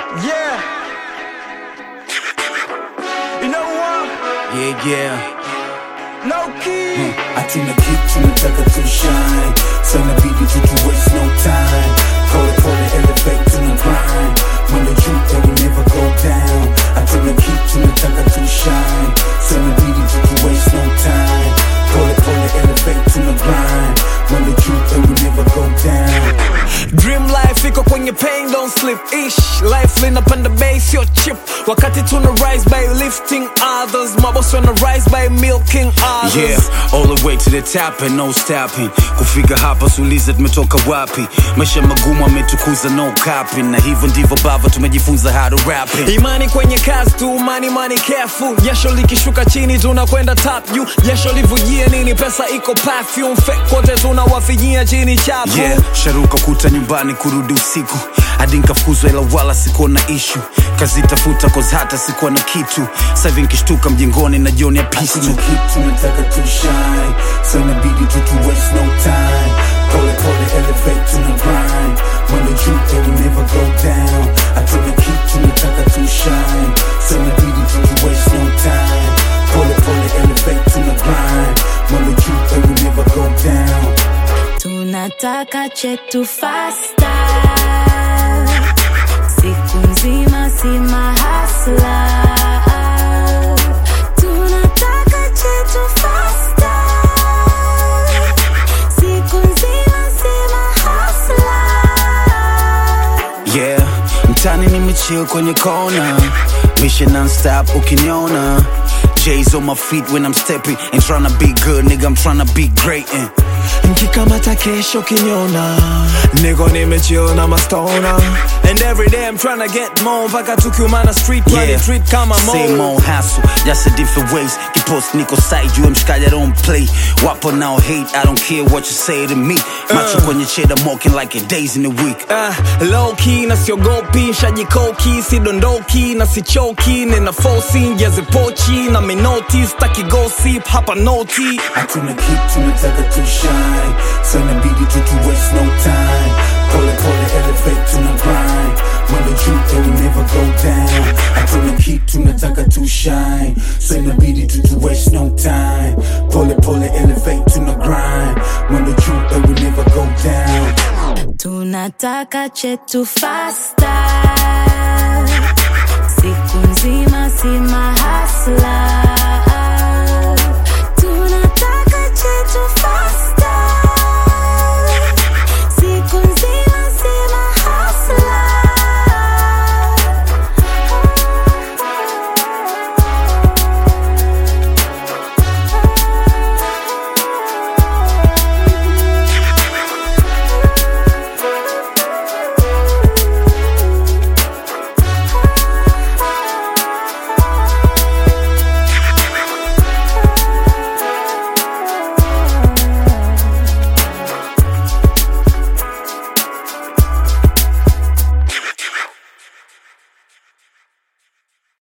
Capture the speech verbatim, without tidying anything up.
Yeah. You know what? Yeah, yeah. No key. Hmm. Hatuna kitu nataka to shine. Sana bidi to waste no time. Pole pole elevate tuna grind. When the truth that we never go down. Hatuna kitu nataka to shine. Sana bidi to waste no time. Pole pole elevate tuna grind. When the truth that we never go down. Dream life iko kwenye pain, don't sleep ish. Life linapanda base, your chip. Wakati tuna rise by lifting others. Maboss wanna rise by milking others. Yeah, all the way to the top and no stopping. Kufika hapa suliza tumetoka wapi. Maisha magumu ametukuza no copying. Na hivyo ndivyo bava tumejifunza how to rapping. Imani kwenye kazi tu, money money careful. Jasho likishuka chini tunakwenda top you. Jasho livujie nini, pesa iko perfume. Fake kote tunawafijia chini chapu. Yeah, sharuka kuta nyumbani kurudi usiku. Hadi nikafukuzwa ila wala sikuwa na issue. Kazi tafuta cause hata sikuwa na kitu. Sasa hivi nikishtuka mjengoni na jioni ya pistu. Hatuna kitu nataka to shine. So inabidi tu to waste no time. Pole pole elevate tuna grind. When the truth that we never go down. Hatuna kitu nataka to shine. So inabidi tu to waste no time. Pole pole elevate tuna grind. When the truth that we never go down. Tunataka chetu faster. Siku nzima si mahasla. Tunataka chetu faster. Siku nzima si mahasla. Yeah, mtani nimechill kwenye kona. Mission non-stop ukiniona. J's on my feet when I'm stepping. Ain't tryna be good, nigga, I'm tryna be great and Nkikamata kesho kinyona. Nigga nimechill na mastona. And every day I'm tryna get more. Mpaka tukiumana street, yeah. Treat kama mo. Same old hassle, just a different ways. Kipost niko side, you mshikaji I don't play. Wapo now hate, I don't care what you say to me. Macho uh. kwenye cheddar mocking like a days in a week. uh, Low key na siogopi, shajikoki. Sidondoki na sichoki. Nina forcing, jaze pochi. Na me notice, taki gossip, hapa noti. Hatuna kitu nataka to shine. So inabidi tu to waste no time. Pole pole elevate tuna grind. When the truth that we never go down. Hatuna kitu nataka to shine. So inabidi tu to waste no time. Pole pole elevate tuna grind. When the truth that we never go down. Tunataka chetu faster. Siku nzima si mahasla.